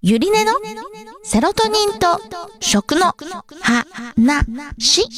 ゆりねのセロトニンと食の話。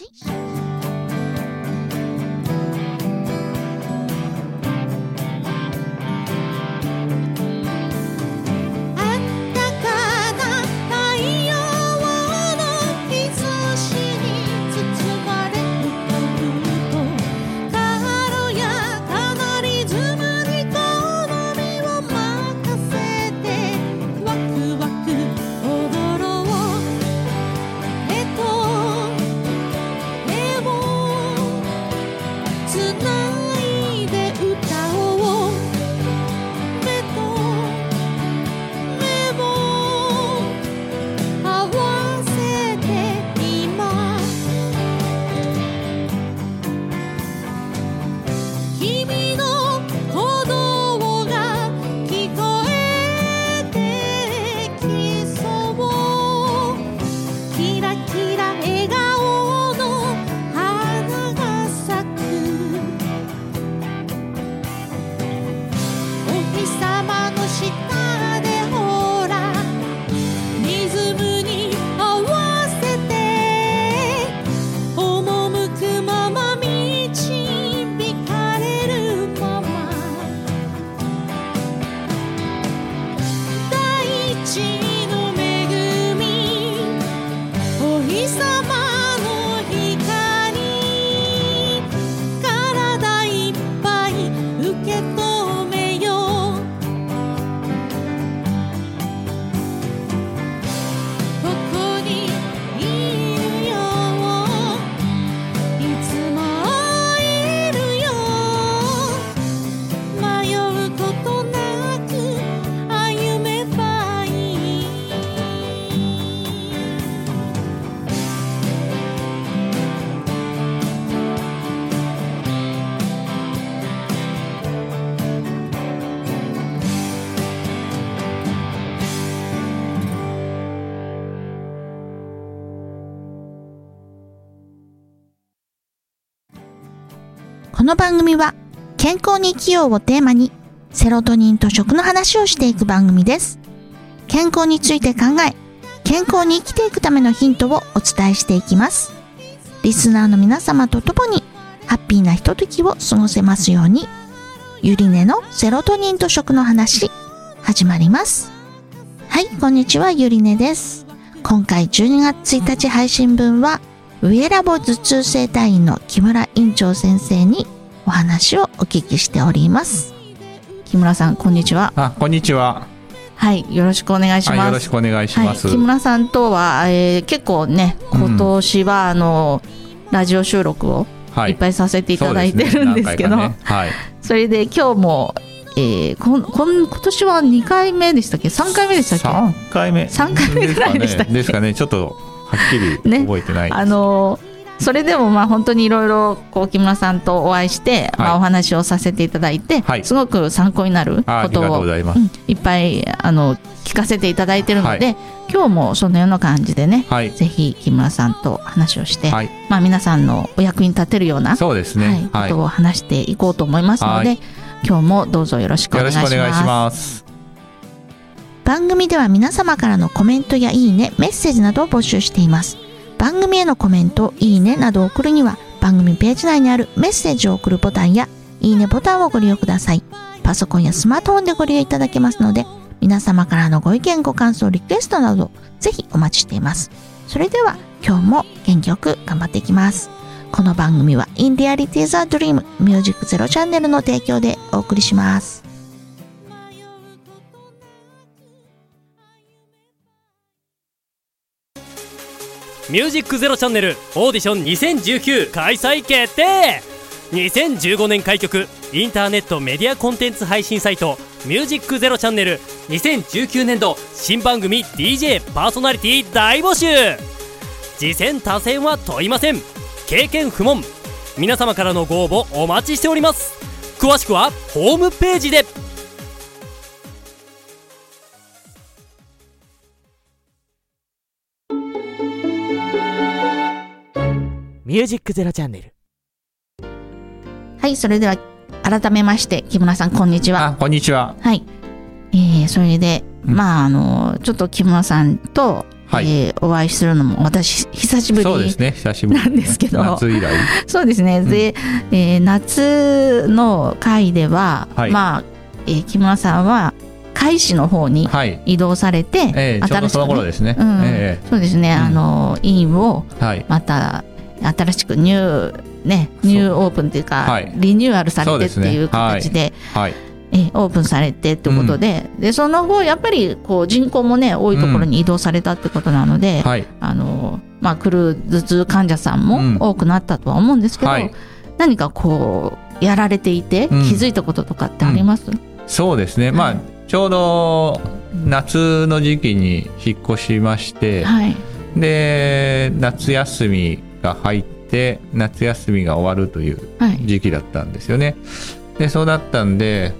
この番組は健康に生きようをテーマにセロトニンと食の話をしていく番組です。健康について考え、健康に生きていくためのヒントをお伝えしていきます。リスナーの皆様と共にハッピーなひとときを過ごせますように。ゆりねのセロトニンと食の話始まります。はい、こんにちは、ゆりねです。今回12月1日配信分はウェラボ頭痛整体院の木村院長先生にお話をお聞きしております。木村さん、こんにちは。 こんにちは。 はい、よろしくお願いします。 よろしくお願いします。 はい、木村さんとは、結構ね、今年はラジオ収録をいっぱいさせていただいてるんですけど、それで今日も、今年は2回目でしたっけ、3回目でしたっけ。 3回目ぐらいでしたっけ。 ですかね、ちょっとはっきり覚えてないです、 ね。それでも本当にいろいろ木村さんとお会いして、お話をさせていただいて、すごく参考になることをいっぱい聞かせていただいているので、今日もそのような感じでね、ぜひ木村さんと話をして、皆さんのお役に立てるようなそうですね、ことを話していこうと思いますので、今日もどうぞよろしくお願いします。番組では皆様からのコメントやいいね、メッセージなどを募集しています。番組へのコメント、いいねなどを送るには番組ページ内にあるメッセージを送るボタンやいいねボタンをご利用ください。パソコンやスマートフォンでご利用いただけますので、皆様からのご意見、ご感想、リクエストなどぜひお待ちしています。それでは今日も元気よく頑張っていきます。この番組は In Reality is a Dream Music Zero チャンネルの提供でお送りします。 ミュージックゼロチャンネルオーディション2019開催決定。2015年開局インターネットメディアコンテンツ配信サイトミュージックゼロチャンネル2019年度新番組 DJ パーソナリティ大募集。次戦他戦は問いません。経験不問。皆様からのご応募お待ちしております。詳しくはホームページで。ミュージックゼロチャンネル。 はい、それでは改めまして木村さん、こんにちは。 こんにちは。 はい、それでまあちょっと木村さんと、はい、お会いするのも私久しぶりなんですけど、 夏以来そうですね、で、夏の会では、はい、まあ、木村さんは海市の方に移動されて、 新しく、ね、ちょうどその頃ですね、 そうですね、委員をまた新しくニューオープンというか、はい、リニューアルされてっていう形で、オープンされてということで、でその後やっぱりこう人口もね多いところに移動されたってことなので、まあ、来る頭痛患者さんも多くなったとは思うんですけど、何かこうやられていて気づいたこととかってあります？ そうですね、まあちょうど夏の時期に引っ越しまして、で夏休みが入って夏休みが終わるという時期だったんですよね。でそうだったんで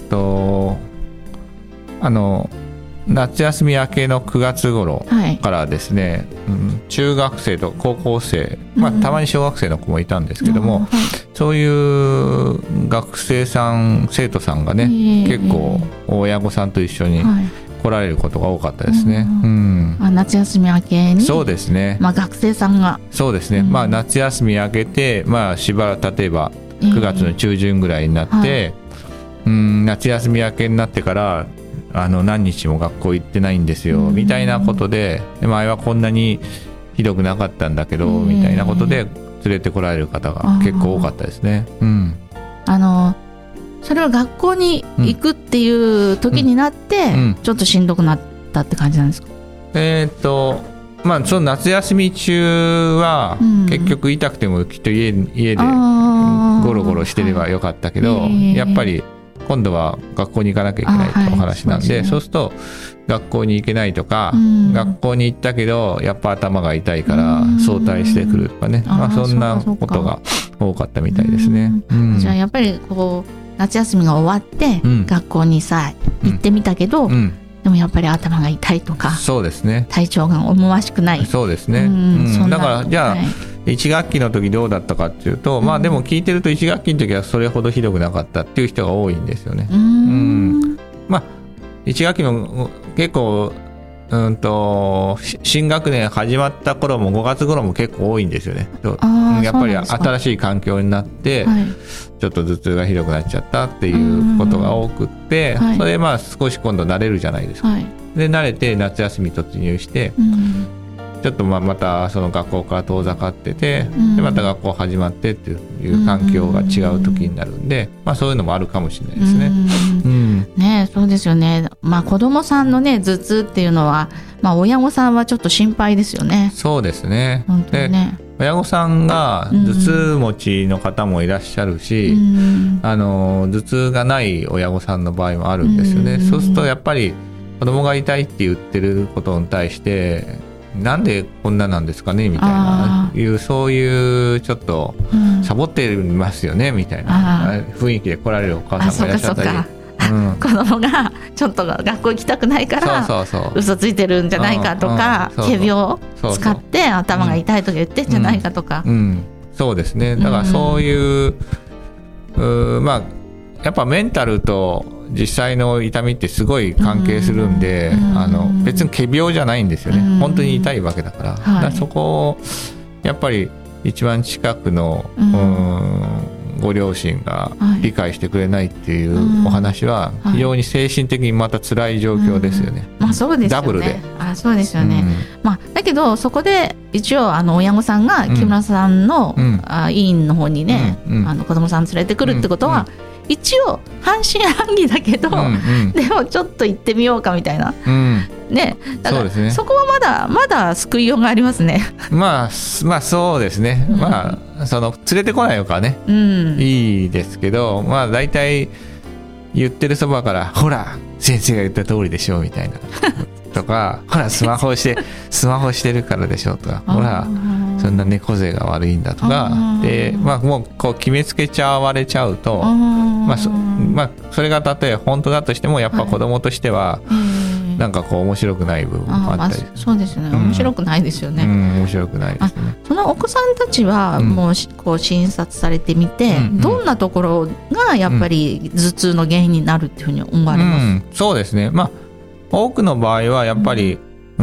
夏休み明けの9月頃からですね、中学生と高校生、まあ、たまに小学生の子もいたんですけども、そういう学生さん生徒さんがね、結構親御さんと一緒に来られることが多かったですね。 夏休み明けに、 そうですね、 まあ、学生さんがそうですね、まあ、夏休み明けて、まあ、しばらく例えば9月の中旬ぐらいになって、夏休み明けになってから何日も学校行ってないんですよみたいなことで、前はこんなにひどくなかったんだけどみたいなことで連れてこられる方が結構多かったですね。 それは学校に行くっていう時になって、ちょっとしんどくなったって感じなんですか？ まあ、その夏休み中は結局痛くてもきっと家でゴロゴロしてればよかったけど、やっぱり今度は学校に行かなきゃいけないってお話なんで、そうすると学校に行けないとか、学校に行ったけどやっぱ頭が痛いから早退してくるとかね、まあ、そんなことが多かったみたいですね。 じゃあやっぱりこう夏休みが終わって、学校にさ行ってみたけど、でもやっぱり頭が痛いとか、 そうですね、 体調が思わしくない、 そうですね、だからじゃあ、1学期の時どうだったかっていうと、まあでも聞いてると1学期の時はそれほどひどくなかったっていう人が多いんですよね。まあ1学期も結構新学年始まった頃も5月頃も結構多いんですよね。やっぱり新しい環境になって、ちょっと頭痛がひどくなっちゃったっていうことが多くって、それでまあ少し今度慣れるじゃないですか。で慣れて夏休み突入して、ちょっとまたその学校から遠ざかってて、でまた学校始まってっていう環境が違う時になるんで、まあ、そういうのもあるかもしれないですね。 ね、そうですよね。まあ、子どもさんのね頭痛っていうのは、まあ、親御さんはちょっと心配ですよね。 そうですね。 本当にね。 親御さんが頭痛持ちの方もいらっしゃるし、頭痛がない親御さんの場合もあるんですよね。そうするとやっぱり子供が痛いって言ってることに対してなんでこんななんですかねみたいなそういうちょっとサボってますよねみたいな雰囲気で来られるお母さんもいらっしゃったり、 子供がちょっと学校行きたくないから嘘ついてるんじゃないかとか、仮病を使って頭が痛いとか言ってんじゃないかとか、 そうですね。だからそういうまあやっぱメンタルと実際の痛みってすごい関係するんで、別に仮病じゃないんですよね。本当に痛いわけだから、だからそこをやっぱり一番近くの、ご両親が理解してくれないっていうお話は非常に精神的にまた辛い状況ですよね。 まあそうですよね。 ダブルで。 そうですよね。まあだけどそこで一応親御さんが木村さんの、委員の方にね、子供さん連れてくるってことは、一応半信半疑だけど、でもちょっと行ってみようかみたいな、ね、だから そこはまだ救いようがありますね。 まあそうですね。まあその連れてこないのかね、いいですけど、まあ大体言ってるそばからほら先生が言った通りでしょみたいなとかほらスマホしてるからでしょとか、ほらそんな猫背が悪いんだとかで、まあ、もうこう決めつけちゃわれちゃうと、それが例えば本当だとしてもやっぱ子供としてはなんかこう面白くない部分もあったり、 そうですね、面白くないですよね。 面白くないですね。 そのお子さんたちはもうこう診察されてみて、どんなところがやっぱり頭痛の原因になるっていうふうに思われます？ そうですね。まあ多くの場合はやっぱり、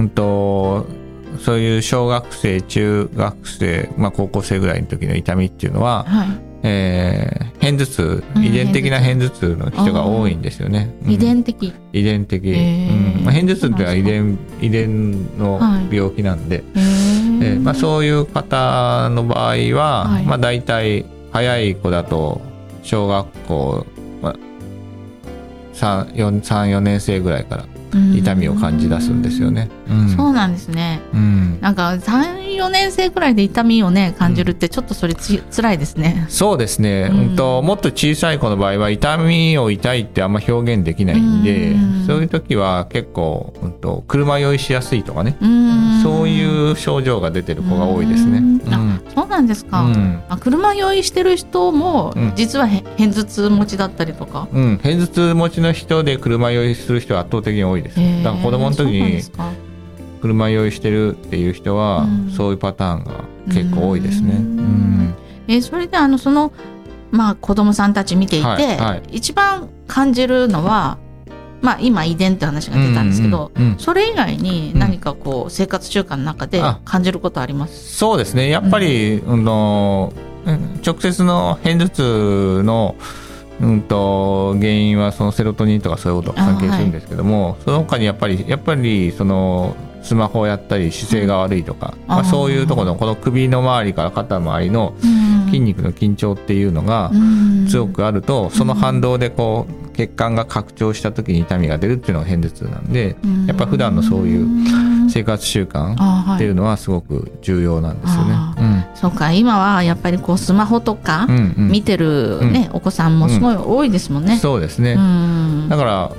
そういう小学生中学生、高校生ぐらいの時の痛みっていうのは、片頭痛、遺伝的な片頭痛の人が多いんですよね。 遺伝的、 片頭痛っていうのは遺伝の病気なんで、そういう方の場合は、だいたい早い子だと小学校、3、4年生ぐらいから痛みを感じ出すんですよね。 そうなんですね。なんか3、4年生くらいで痛みをね感じるってちょっとそれ辛いですね。 そうですね。もっと小さい子の場合は痛みを痛いってあんま表現できないんで、そういう時は結構、車酔いしやすいとかね、そういう症状が出てる子が多いですね。 そうなんですか。車酔いしてる人も実は片頭痛持ちだったりとか。 片頭痛持ちの人で車酔いする人は圧倒的に多いです。だから子供の時に車酔いしてるっていう人は、そういうパターンが結構多いですね。 それで子供さんたち見ていて、一番感じるのは、今遺伝って話が出たんですけど、それ以外に何か生活習慣の中で感じることあります？ そうですね。やっぱり、直接の片頭痛の原因はそのセロトニンとかそういうことが関係するんですけども、その他にやっぱりそのスマホをやったり姿勢が悪いとか、そういうところのこの首の周りから肩周りの筋肉の緊張っていうのが強くあると、その反動で血管が拡張した時に痛みが出るっていうのが片頭痛なんで、やっぱ普段のそういう生活習慣っていうのはすごく重要なんですよね。 そうか、今はやっぱりスマホとか見てるお子さんもすごい多いですもんね。 そうですね。だから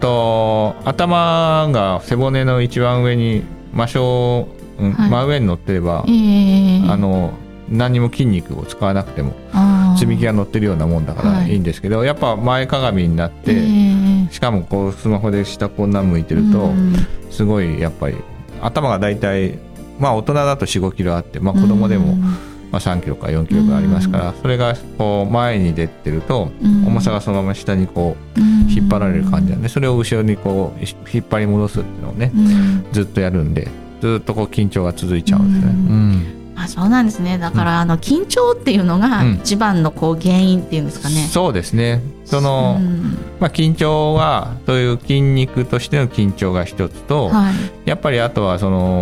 頭が背骨の一番上に真上に乗ってれば、何も筋肉を使わなくても積み木が乗ってるようなもんだからいいんですけど、やっぱ前かがみになって、しかもスマホで下こんな向いてると、すごいやっぱり頭がだいたい大人だと 4,5 キロあって、子供でも3キロから4キロがありますから、それが前に出てると重さがそのまま下に引っ張られる感じなんで、それを後ろに引っ張り戻すっていうのをね、ずっとやるんで、ずっと緊張が続いちゃうんですね。 そうなんですね。だから緊張っていうのが一番の原因っていうんですかね。 そうですね。緊張はそういう筋肉としての緊張が一つと、やっぱりあとは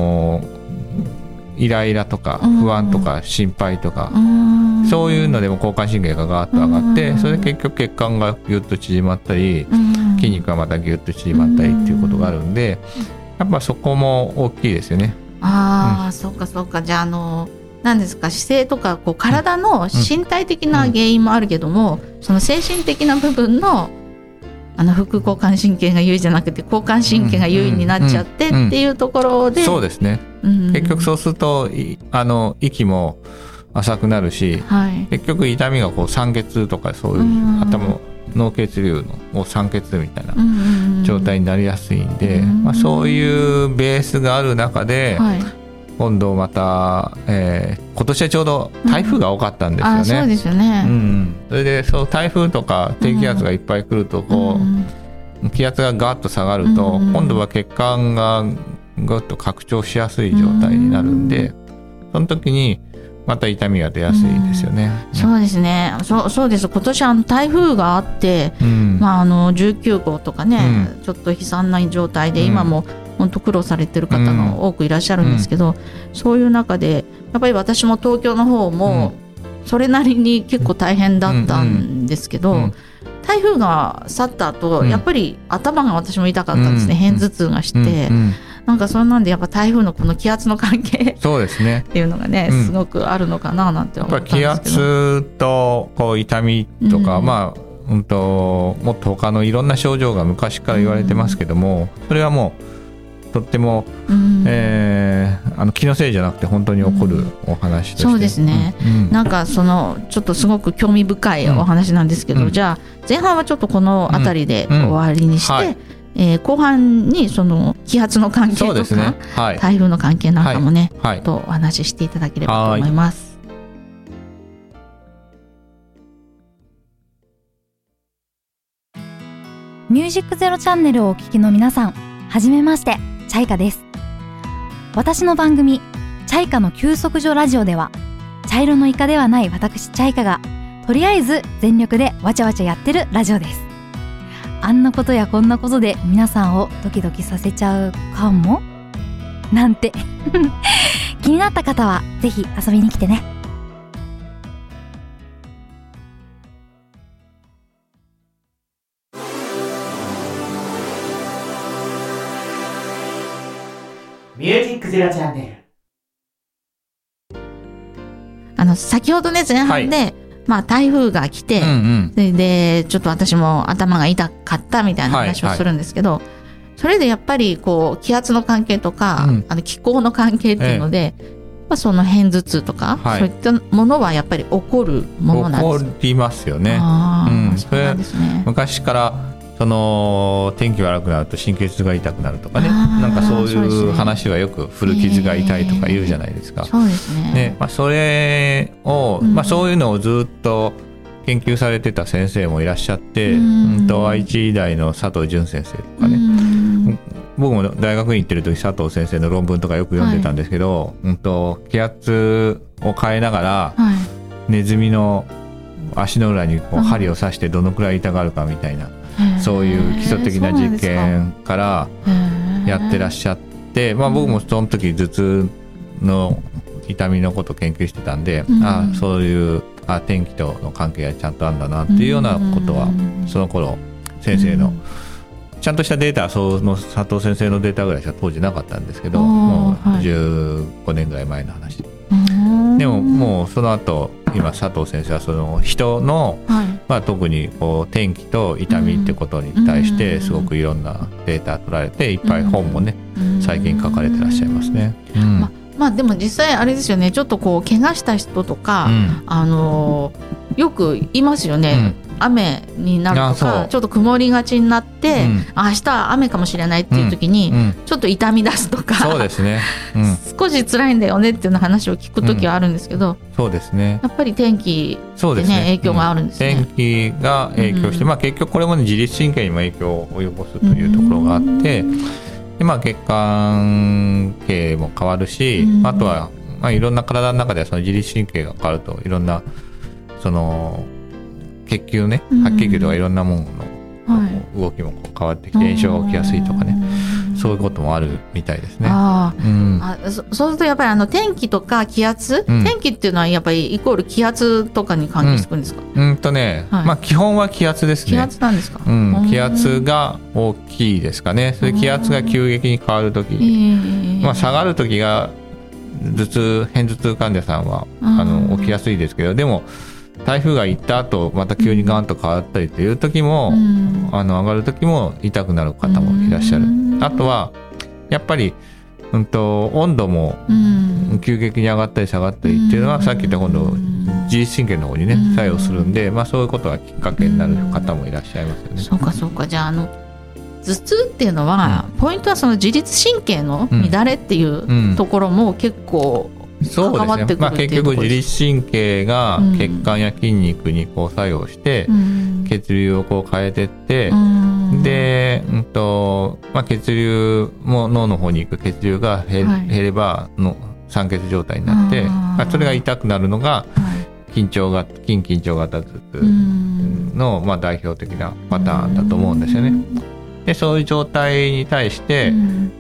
イライラとか不安とか心配とか、そういうのでも交感神経がガーッと上がって、それで結局血管がギュッと縮まったり、筋肉がまたギュッと縮まったりっていうことがあるんで、やっぱそこも大きいですよね。 そうかそうか。じゃあ何ですか、姿勢とか体の身体的な原因もあるけども、その精神的な部分の副交感神経が優位じゃなくて交感神経が優位になっちゃってっていうところで、 そうですね。結局そうすると息も浅くなるし、結局痛みが酸欠とかそういう頭脳血流の酸欠みたいな状態になりやすいんで、そういうベースがある中で、今度また、今年はちょうど台風が多かったんですよね。 そうですよね。 それで台風とか低気圧がいっぱい来ると気圧がガーッと下がると、今度は血管がぐっと拡張しやすい状態になるんで、その時にまた痛みが出やすいんですよね。 そうですね。そうです。今年台風があって、19号とかね、ちょっと悲惨な状態で、今も本当苦労されてる方が多くいらっしゃるんですけど、そういう中でやっぱり私も東京の方もそれなりに結構大変だったんですけど、台風が去った後、やっぱり頭が私も痛かったんですね。片頭痛がして、なんかそんなんでやっぱ台風のこの気圧の関係そうですねっていうのがね、すごくあるのかななんて思ったんですけど、 やっぱ気圧と痛みとか、もっと他のいろんな症状が昔から言われてますけども、それはもうとっても、気のせいじゃなくて本当に起こるお話として、 そうですね、なんかちょっとすごく興味深いお話なんですけど、じゃあ前半はちょっとこの辺りで終わりにして、後半にその気圧の関係とか、台風の関係なんかもね、とお話ししていただければと思います。 ミュージックゼロチャンネルをお聞きの皆さん、 はじめまして、チャイカです。私の番組チャイカの休息所ラジオでは、茶色のイカではない私チャイカがとりあえず全力でわちゃわちゃやってるラジオです。あんなことやこんなことで皆さんをドキドキさせちゃうかもなんて気になった方はぜひ遊びに来てね。 ミュージックゼロチャンネル。先ほどね、前半で、はい、台風が来て、それでちょっと私も頭が痛かったみたいな話をするんですけど、それでやっぱり気圧の関係とか、気候の関係っていうので、その片頭痛とか、そういったものはやっぱり起こるものなんですか？ 起こりますよね。 そうなんですね。 昔から天気悪くなると神経痛が痛くなるとかね、なんかそういう話はよく古傷が痛いとか言うじゃないですか。 そうですね。 それを、そういうのをずっと研究されてた先生もいらっしゃって、愛知医大の佐藤淳先生とかね、僕も大学に行ってる時佐藤先生の論文とかよく読んでたんですけど、気圧を変えながら、ネズミの足の裏に針を刺してどのくらい痛がるかみたいな、そういう基礎的な実験からやってらっしゃって、僕もその時頭痛の痛みのことを研究してたんで、そういう天気との関係がちゃんとあるんだなっていうようなことは、その頃先生のちゃんとしたデータはその佐藤先生のデータぐらいしか当時なかったんですけど、もう15年ぐらい前の話でも、もうその後今佐藤先生はその人の、特に天気と痛みってことに対してすごくいろんなデータ取られて、いっぱい本もね、最近書かれてらっしゃいますね。 でも実際あれですよね、ちょっと怪我した人とか、よくいますよね。雨になるとか、ちょっと曇りがちになって、明日は雨かもしれないっていう時に、ちょっと痛み出すとか、 そうですね、 少し辛いんだよねっていう話を聞く時はあるんですけど、 そうですね、 やっぱり天気でね、影響があるんですね。 天気が影響して、結局これも、自律神経にも影響を及ぼすというところがあって、で血管系も変わるし、あとは、いろんな体の中ではその自律神経が変わると、いろんなその血球ね、白血球とかいろんなものの動きも変わってきて炎症が起きやすいとかね、そういうこともあるみたいですね。 そうするとやっぱり天気とか気圧、天気っていうのはやっぱりイコール気圧とかに関係してくるんですか？ 基本は気圧ですね。 気圧なんですか？ 気圧が大きいですかね。それ気圧が急激に変わるとき、下がるときが片頭痛患者さんは起きやすいですけど、でも台風が行った後また急にガンと変わったりという時も、上がる時も痛くなる方もいらっしゃる。あとはやっぱり、温度も急激に上がったり下がったりっていうのは、さっき言った今度自律神経の方にね作用するんで、そういうことがきっかけになる方もいらっしゃいますよね。 そうかそうか。じゃあ頭痛っていうのは、ポイントはその自律神経の乱れっていうところも結構関わってくるっていうところです。結局自律神経が血管や筋肉に作用して、血流を変えてって、で、血流も脳の方に行く血流が減れば酸欠状態になって、それが痛くなるのが筋緊張型頭痛の代表的なパターンだと思うんですよね。でそういう状態に対して、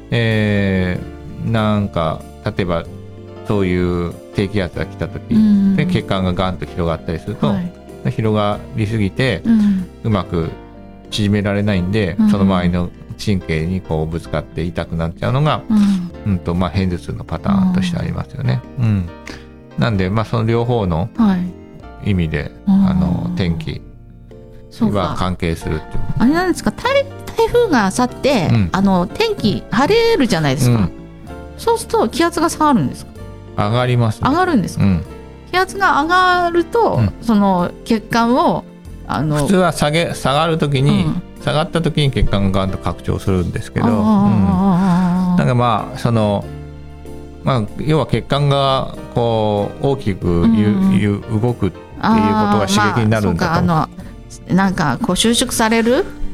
なんか例えばそういう低気圧が来た時、で血管がガンと広がったりすると、広がりすぎて、うまく縮められないんで、その周りの神経にぶつかって痛くなっちゃうのが、片頭痛のパターンとしてありますよね。なんで、その両方の意味で、天気は関係するっていう。 あれなんですか、台風が去って、天気晴れるじゃないですか。そうすると気圧が下がるんですか？ 上がりますね。 上がるんですか？気圧が上がると、その血管を普通は下がるときに、下がったときに血管がガンと拡張するんですけど、なんか要は血管が大きく動くっていうことが刺激になるんだと思う。 なんか収縮される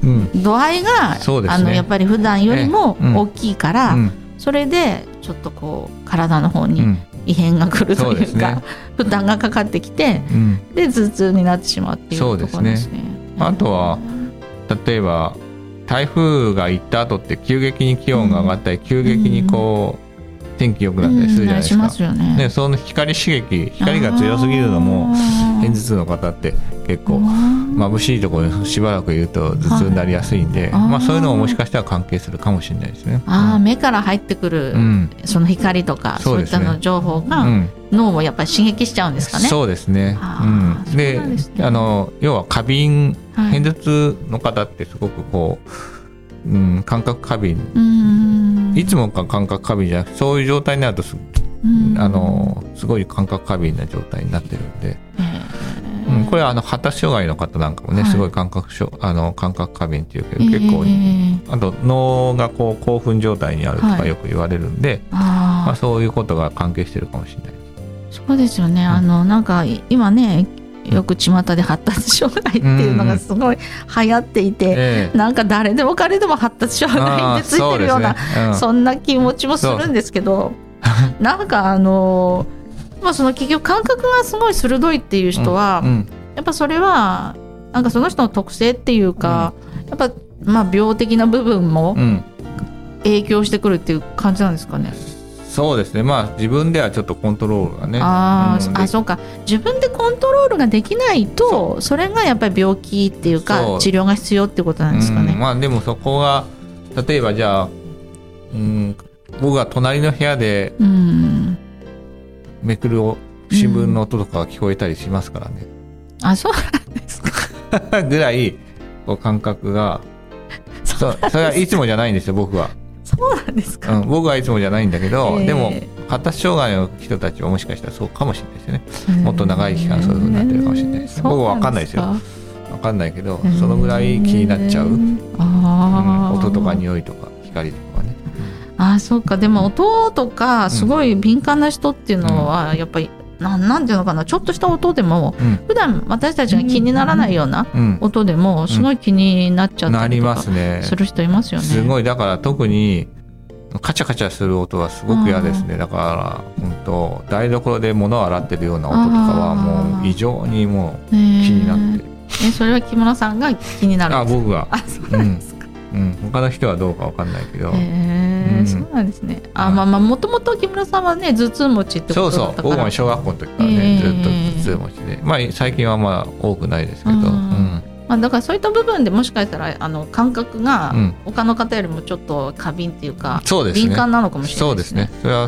度合いが、やっぱり普段よりも大きいから、それでちょっとこう体の方に異変が来るというか、負担がかかってきて、で頭痛になってしまうっていうところですね。 あとは例えば台風が行った後って急激に気温が上がったり、急激にこう天気良くなったりするじゃないですか。でその光が強すぎるのも片頭痛の方って結構眩しいところにしばらくいると頭痛になりやすいんで、そういうのももしかしたら関係するかもしれないですね。 目から入ってくる、その光とかそういったの情報が脳をやっぱり刺激しちゃうんですかね。 そうですね。で要は過敏、片頭痛の方ってすごくこう、感覚過敏、いつもが感覚過敏じゃなくて、そういう状態になるとすごい感覚過敏な状態になってるんで、これは発達障害の方なんかもね、すごい感覚過敏っていうけど、結構あと脳がこう興奮状態にあるとかよく言われるんで、そういうことが関係してるかもしれない。 そうですよね。なんか今ね、よく巷で発達障害っていうのがすごい流行っていて、なんか誰でも彼でも発達障害ってついてるような、そんな気持ちもするんですけど、なんかその結局感覚がすごい鋭いっていう人は、やっぱそれはなんかその人の特性っていうか、やっぱ病的な部分も影響してくるっていう感じなんですかね。 そうですね。自分ではちょっとコントロールがね。 そうか。自分でコントロールができないと、それがやっぱり病気っていうか治療が必要ってことなんですかね。 でもそこが例えばじゃあ、僕が隣の部屋でめくる新聞の音とかが聞こえたりしますからね。 そうなんですか。 ぐらいこう感覚がそれはいつもじゃないんですよ、僕は。 そうなんですか。 僕はいつもじゃないんだけど、でも発達障害の人たちはもしかしたらそうかもしれないですよね。もっと長い期間そういう風になってるかもしれないです。僕は分かんないですよ。分かんないけど、そのぐらい気になっちゃう、音とか匂いとか光とかね。 そうか。でも音とかすごい敏感な人っていうのはやっぱりなんていうのかな、ちょっとした音でも、普段私たちが気にならないような音でもすごい気になっちゃったりとかする人いますよね。 すごい。だから特にカチャカチャする音はすごく嫌ですね。だから台所で物を洗ってるような音とかはもう異常にもう気になってる。 それは木村さんが気になるんですか。 僕が。 そうなんですか。 他の人はどうか分かんないけど。 そうなんですね。もともと木村さんはね、頭痛持ちってことだったから。 僕も小学校の時からね、ずっと頭痛持ちで、最近は多くないですけど、 だからそういった部分でもしかしたら感覚が他の方よりもちょっと過敏っていうか、敏感なのかもしれないですね。 そうですね。それは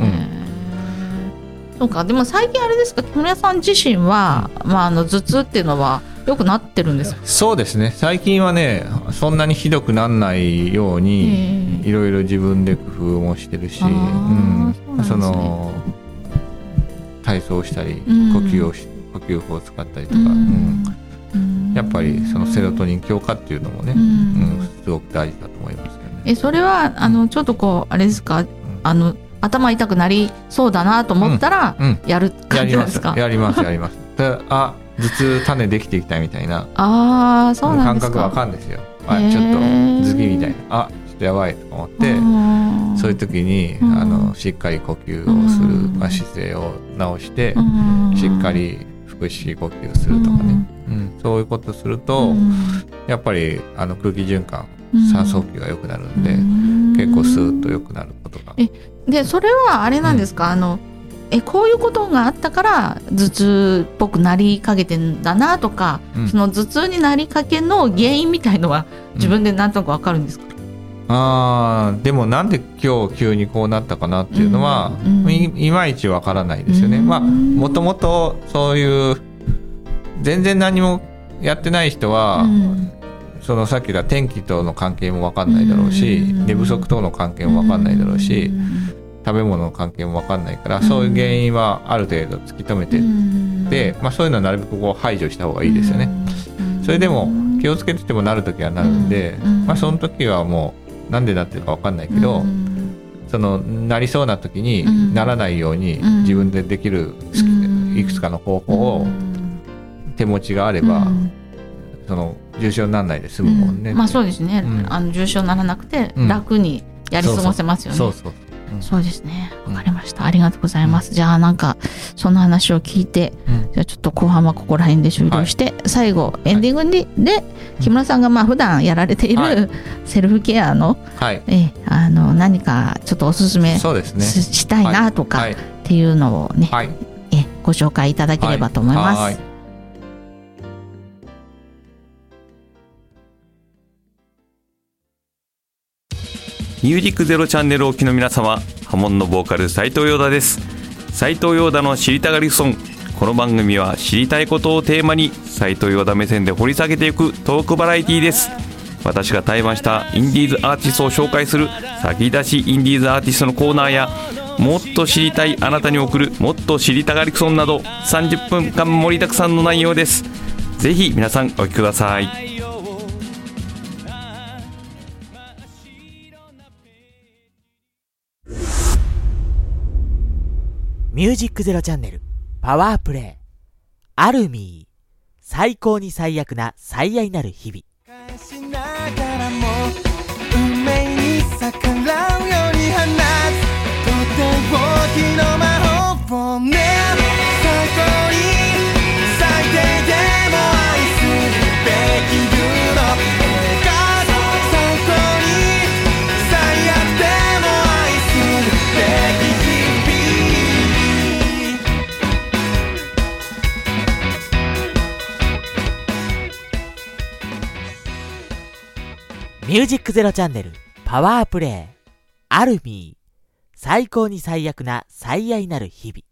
そうか。でも最近あれですか、木村さん自身は、頭痛っていうのは良くなってるんですか。 そうですね。最近はね、そんなにひどくならないようにいろいろ自分で工夫もしてるし、その体操したり、呼吸法を使ったりとか、やっぱりそのセロトニン強化っていうのもね、すごく大事だと思いますけどね。 それはちょっとこうあれですか、頭痛くなりそうだなと思ったらやる感じなんですか。 やります。頭痛種できてきたみたいなそうなんですか。 感覚わかるんですよ。ちょっと頭痛みたいな、ちょっとやばいと思って、そういう時にしっかり呼吸をする、姿勢を直してしっかり腹式呼吸するとかね、そういうことするとやっぱり空気循環、酸素補給が良くなるんで、結構スーッと良くなることが。 でそれはあれなんですか、こういうことがあったから頭痛っぽくなりかけてんだなとか、その頭痛になりかけの原因みたいのは自分でなんとなく分かるんですか。 でもなんで今日急にこうなったかなっていうのは、いまいち分からないですよね。もともとそういう全然何もやってない人は、そのさっき言った天気との関係も分かんないだろうし、寝不足との関係も分かんないだろうし、食べ物の関係も分かんないから、そういう原因はある程度突き止めてで、そういうのはなるべくこう排除した方がいいですよね。それでも気をつけててもなる時はなるんで、その時はもうなんでなってるか分かんないけど、そのなりそうな時にならないように自分でできるいくつかの方法を手持ちがあれば、 その重症にならないで済むもんね、 まあそうですね、重症にならなくて楽にやり過ごせますよね。そうですね、わかりました、ありがとうございます。じゃあなんかその話を聞いて、じゃあちょっと後半はここら辺で終了して、最後エンディングで木村さんがまあ普段やられているセルフケアの、何かちょっとおすすめしたいなとかっていうのをね、ご紹介いただければと思います。 ミュージックゼロチャンネルをお聞きの皆様、波紋のボーカル斉藤陽太です。斉藤陽太の知りたがりソング。この番組は知りたいことをテーマに斉藤陽太目線で掘り下げていくトークバラエティです。私が対バンしたインディーズアーティストを紹介する先出しインディーズアーティストのコーナーや、もっと知りたいあなたに送るもっと知りたがりソンなど30分間盛りだくさんの内容です。ぜひ皆さんお聞きください。 ミュージックゼロチャンネルパワープレイアルミー、最高に最悪な最愛なる日々。返しながらも運命に逆らうように放つとっておきの魔法をね、最高に最低でも愛すべきグローブ最高に最悪でも愛すべきミュージックゼロチャンネルパワープレイアルミー、最高に最悪な最愛なる日々。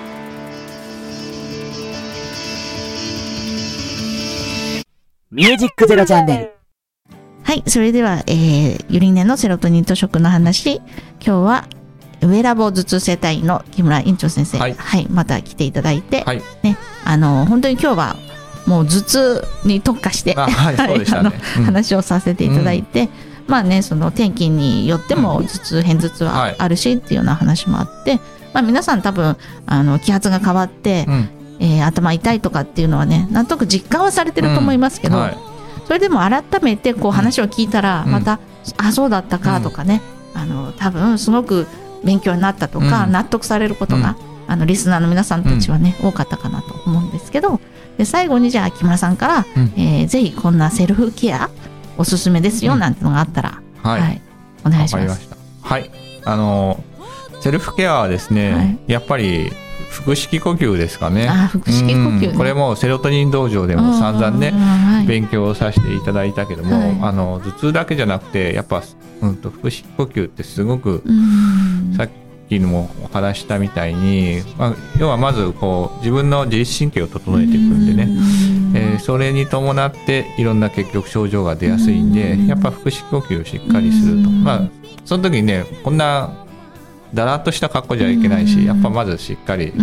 ミュージックゼロチャンネル。 はい、それでは、ゆりねのセロトニンと食の話、今日はウェラボ頭痛生態の木村院長先生、また来ていただいて、ね、本当に今日はもう頭痛に特化して話をさせていただいて、まあね、その天気によっても頭痛、偏頭痛はあるしっていうような話もあって、まあ、皆さん多分気圧が変わって、頭痛いとかっていうのはね、なんとなく実感はされてると思いますけど、それでも改めてこう話を聞いたらまた、あ、そうだったかとかね、多分すごく勉強になったとか、納得されることが、リスナーの皆さんたちはね、多かったかなと思うんですけど、で最後にじゃあ木村さんから、ぜひこんなセルフケアおすすめですよなんてのがあったら、お願いします。 はい、セルフケアはですね、やっぱり腹式呼吸ですかね。 腹式呼吸、ね、 これもセロトニン道場でも散々ね、勉強させていただいたけども、頭痛だけじゃなくてやっぱ、腹式呼吸ってすごく、さっきのもお話したみたいに、要はまずこう自分の自律神経を整えていくんでね、それに伴っていろんな結局症状が出やすいんで、やっぱ腹式呼吸をしっかりすると、その時にね、こんなだらっとした格好じゃいけないし、やっぱまずしっかり、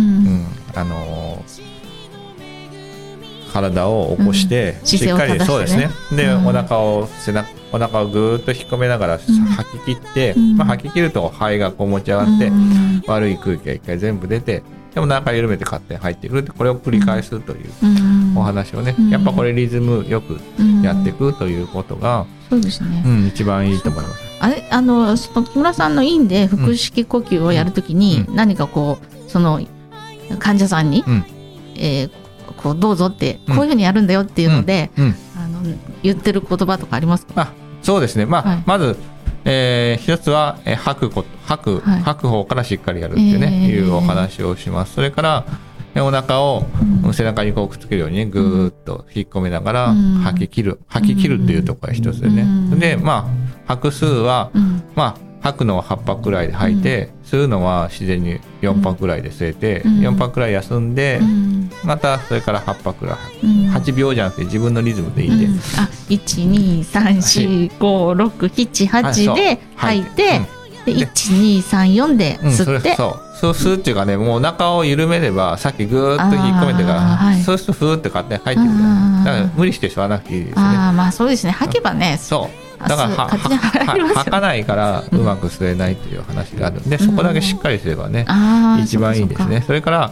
体を起こして、しっかり、そうですね、でお腹をぐーっと引っ込めながら吐き切って、吐き切ると肺がこう持ち上がって、悪い空気が一回全部出て、でも中緩めて勝手に入ってくるって、これを繰り返すというお話をね、やっぱこれリズムよくやっていくということが、 そうですね、 一番いいと思います。 あれ、その木村さんの院で腹式呼吸をやるときに、何かこうその患者さんに、こうどうぞってこういうふうにやるんだよっていうので、言ってる言葉とかありますか？ そうですね、まず、一つは吐く方からしっかりやるっていうね、いうお話をします。それからお腹を背中にこうくっつけるようにね、ぐーっと引っ込めながら吐き切るっていうところが一つでね。で、吐く数は、吐くのは8拍くらいで吐いて、吸うのは自然に4拍くらいで吸えて、4拍くらい休んで、またそれから8拍くらい、8秒じゃなくて自分のリズムでいいんで、 123456788で吐いて、1234で吸って、 そう吸うっていうかね、もうお腹を緩めれば、さっきぐーっと引っ込めてから、そうするとふーって勝手に入ってくる。だから無理して吸わなくていいですね。 そうですね、吐けばね、 だから吐かないからうまく吸えないという話があるんで、そこだけしっかりすればね、一番いいですね。それから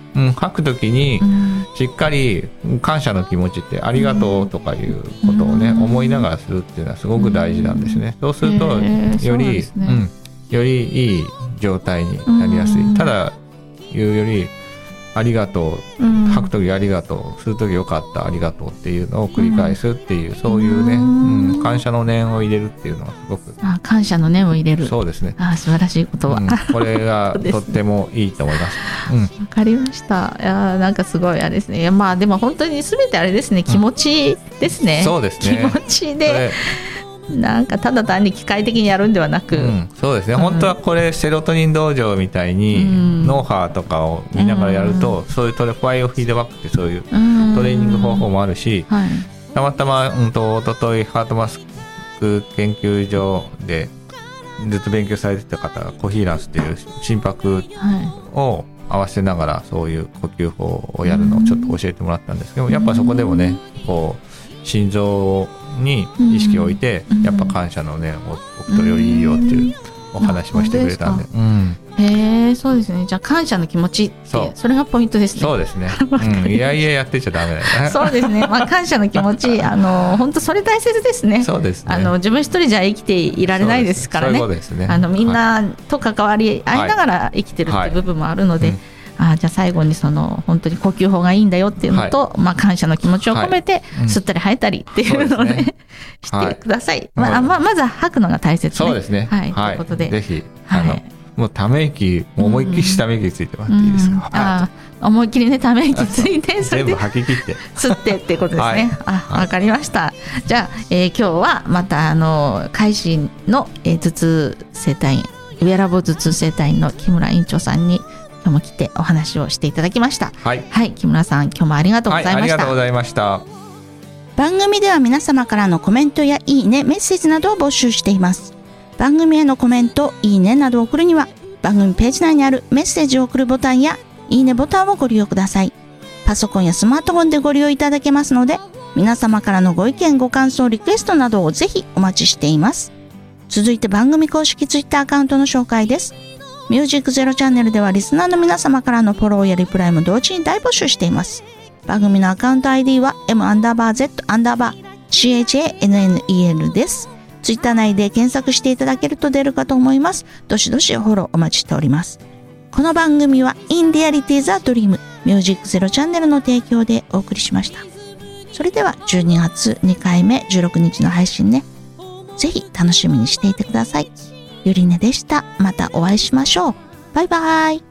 書くときにしっかり感謝の気持ちってありがとうとかいうことをね、思いながらするっていうのはすごく大事なんですね。そうするとより、よりいい状態になりやすい。ただ言うよりありがとう、吐くときありがとう、するときよかったありがとうっていうのを繰り返すっていう、そういうね、感謝の念を入れるっていうのはすごく、 感謝の念を入れる、 そうですね、 素晴らしい言葉、 これがとってもいいと思います。 わかりました。いやなんかすごいあれですね。まあでも本当に全てあれですね、気持ちですね。 そうですね、 気持ちでなんかただ単に機械的にやるんではなく、 そうですね、本当はこれセロトニン道場みたいに脳波とかを見ながらやると、そういうバイオフィードバックってそういうトレーニング方法もあるし、たまたま、おとといハートマスク研究所でずっと勉強されてた方がコヒーランスっていう心拍を合わせながらそういう呼吸法をやるのをちょっと教えてもらったんですけど、やっぱそこでもね、こう心臓に意識を置いて、やっぱ感謝の念を置くとよりいいよっていうお話もしてくれたんで、 へえ、そうですね。じゃあ感謝の気持ちって、それがポイントですね。 そうですね。いやいややってちゃダメだよね。 そうですね。まあ感謝の気持ち、本当それ大切ですね。 そうですね。 自分一人じゃ生きていられないですからね。 そうですね。 みんなと関わり合いながら生きてるっていう部分もあるので。じゃあ最後に本当に呼吸法がいいんだよっていうのと、感謝の気持ちを込めて吸ったり吐いたりっていうのをね、してください。まずは吐くのが大切ね。 そうですね。 ということでぜひもうため息、思いっきりため息ついてもらっていいですか。 思いっきりね、ため息ついて全部吐き切って吸ってっていうことですね。わかりました。じゃあ今日はまた海進の頭痛整体院、ウェアラボ頭痛整体院の木村院長さんに今日も来てお話をしていただきました。はい、木村さん、今日もありがとうございました。 ありがとうございました。 番組では皆様からのコメントやいいね、メッセージなどを募集しています。番組へのコメント、いいねなどを送るには、番組ページ内にあるメッセージを送るボタンやいいねボタンをご利用ください。パソコンやスマートフォンでご利用いただけますので、皆様からのご意見、ご感想、リクエストなどをぜひお待ちしています。続いて番組公式ツイッターアカウントの紹介です。ミュージックゼロチャンネルではリスナーの皆様からのフォローやリプライも同時に大募集しています。番組のアカウント ID は m_z_CHANNEL です。ツイッター内で検索していただけると出るかと思います。どしどしフォローお待ちしております。この番組は In Reality the Dream ミュージックゼロチャンネルの提供でお送りしました。それでは12月2回目16日の配信ね。ぜひ楽しみにしていてください。ゆりねでした。またお会いしましょう。バイバイ。